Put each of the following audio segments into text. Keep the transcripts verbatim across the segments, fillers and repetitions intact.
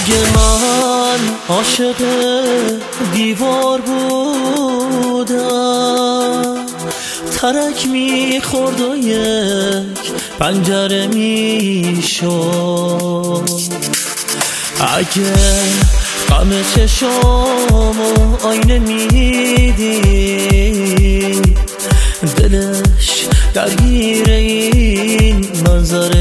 اگه من عاشق دیوار بودم ترک میخورد و یک پنجره میشد. اگه غم چشامو آینه میدید دلش درگیر این منظره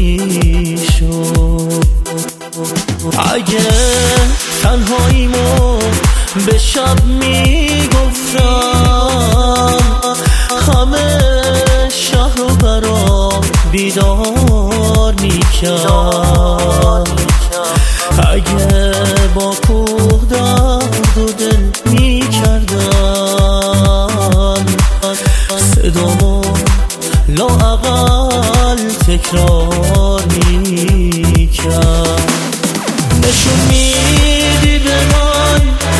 میشد. اگه تنهاییمو به شب میگفتم همه شهر رو برام بیدار میکرد. اگه با کوه درد و دل میکردم صدامو لااقل تکرار میکرد. نشون میدی به من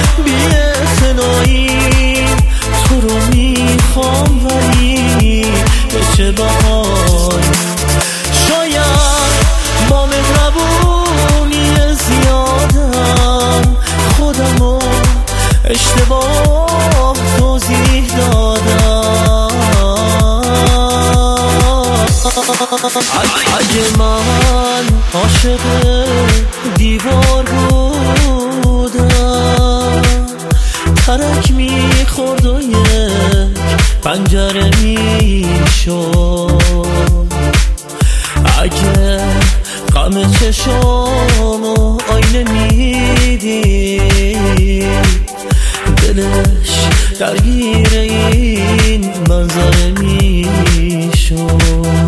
بی‌اعتنایی تو رو میخوام ولی به چه بهایی. شاید با مهربونی زیادم خودمو اشتباه توضیح دادم. اگه من عاشق دیوار بودم ترک میخورد و یک پنجره میشد. اگه غم چشامو آینه میدید دلش درگیر این منظره میشد.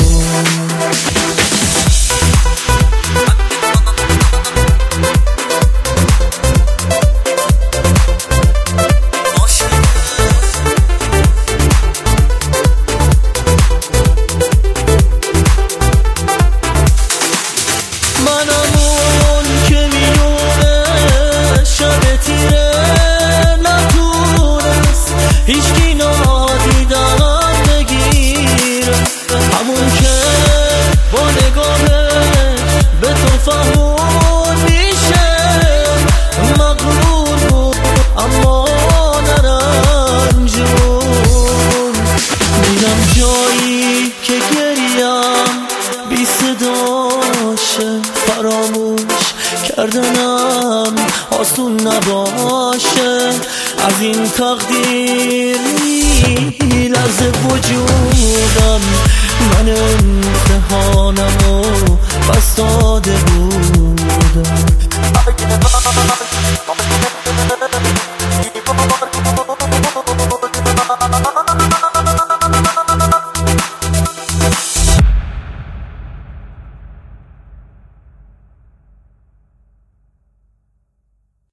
هیچکی نادیدم بگیره همون که با نگاهش به تو فهمون میشه. مغرور بود اما نرنجون. میرم جایی که گریم بی صداشه فراموش کردنم آسون نباشه. از این تقدیر لرزه وجودم من امتحانمو بس داده بود.